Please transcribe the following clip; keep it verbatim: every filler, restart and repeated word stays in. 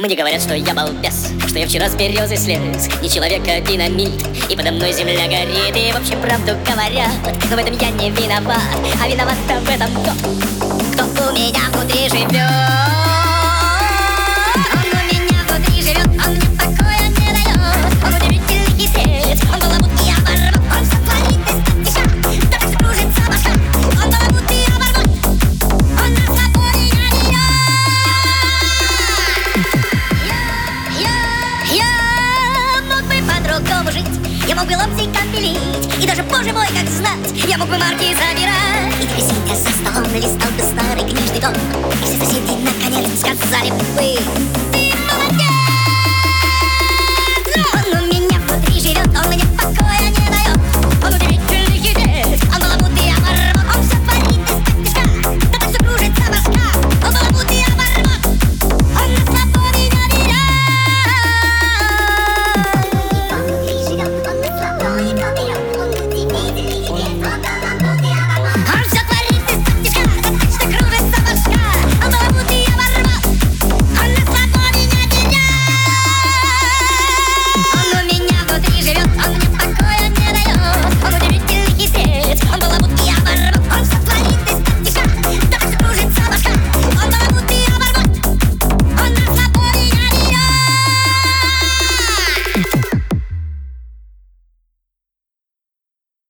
Мне говорят, что я балбес, что я вчера с березы слез, не человек, а динамит, и подо мной земля горит. И в общем правду говорят, но в этом я не виноват, а виноват-то в этом тот, кто у меня внутри живет. Он у меня внутри живет, он мне покоя не дает. Он удивительный хитрец, он баламут и оборвет. Он все творит из-под тиша, так что кружится башка. Он баламут и оборвет, он на свободе я не я. Я мог бы по-другому жить, я мог бы лобзиком пилить, и даже, боже мой, как знать, я мог бы марки забирать. И теперь, сидя за столом, листал бы старый книжный том, и все соседи наконец сказали бы: